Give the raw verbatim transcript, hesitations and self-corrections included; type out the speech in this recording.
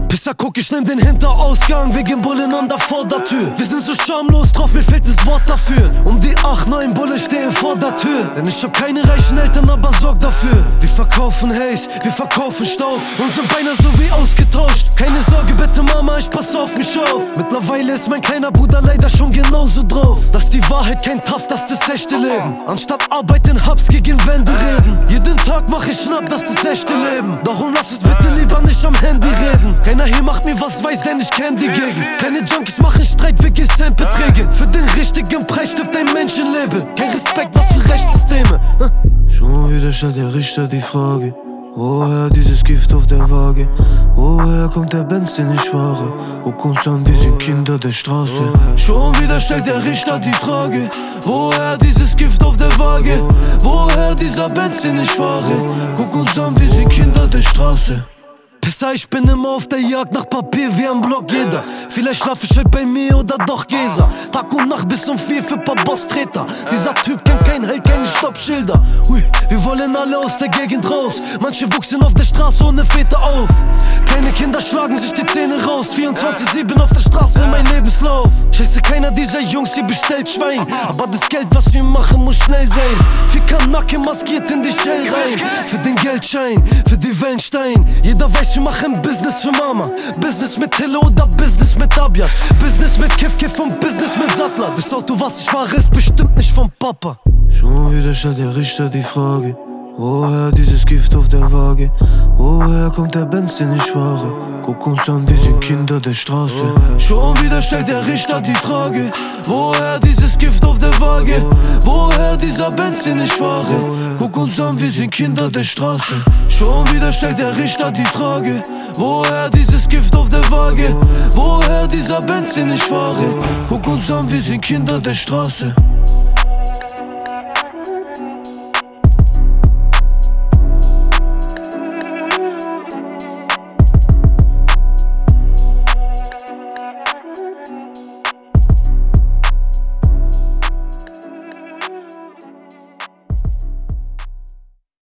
Pisser, guck, ich nehm den Hinterausgang wegen Bullen an der Vordertür. Wir sind so schamlos drauf, mir fehlt das Wort dafür. Um die acht, neun Bullen stehen vor der Tür. Denn ich hab keine reichen Eltern, aber sorg dafür. Wir verkaufen Haze, wir verkaufen Staub und sind beinahe so wie ausgetauscht. Keine Sorge bitte Mama, ich pass auf mich auf. Mittlerweile ist mein kleiner Bruder leider schon genauso drauf. Dass die Wahrheit kein Tough, das ist das echte Leben. Anstatt Arbeit in Hubs gegen Wände reden. Jeden Tag mach ich Schnapp, das ist das echte Leben. Darum lass es bitte lieber nicht am Handy reden. Keiner hier macht mir was weiß, denn ich kenn die Gegend. Keine Junkies machen Streit wegen Centbeträgen. Für den richtigen Preis stirbt ein Menschenleben. Kein Respekt, was für Rechtssysteme. Schon wieder stellt der Richter die Frage: Woher dieses Gift auf der Waage? Woher kommt der Benz, den ich fahre? Guck uns an, wir sind Kinder der Straße. Schon wieder stellt der Richter die Frage: Woher dieses Gift auf der Waage? Woher dieser Benz, den ich fahre? Guck uns an, wir sind Kinder der Straße. Pisser, ich bin immer auf der Jagd nach Papier wie am Block jeder. Vielleicht schlaf ich halt bei mir oder doch Gesa. Tag und Nacht bis um vier für paar Boss-Treter. Dieser Typ kennt kein Held, keine Stoppschilder. Hui, wir wollen alle aus der Gegend raus. Manche wuchsen auf der Straße ohne Väter auf. Kleine Kinder schlagen sich die Zähne raus. vierundzwanzig sieben auf der Straße in mein Lebenslauf. Scheiße, keiner dieser Jungs hier bestellt Schwein. Aber das Geld, was wir machen, muss schnell sein. Vier Kanacke maskiert in die Shell rein. Für den Geldschein, für die Wellenstein. Jeder weiß, wir machen Business für Mama. Business mit Hille oder Business mit Abjad. Business mit Kiff, Kiff und Business mit Sattler. Das Auto, was ich fahre, ist bestimmt nicht vom Papa. Schon wieder stellt der Richter die Frage: Woher dieses Gift auf der Waage? Woher kommt der Benz, den ich fahre? Guck uns an, wir sind Kinder der Straße. Schon wieder stellt der Richter die Frage: Woher dieses Gift auf der Waage? Woher dieser Benz, den ich fahre? Guck uns an, wir sind Kinder der Straße. Schon wieder stellt der Richter die Frage: Woher dieses Gift auf der Waage? Woher dieser Benz, den ich fahre? Guck uns an, wir sind Kinder der Straße.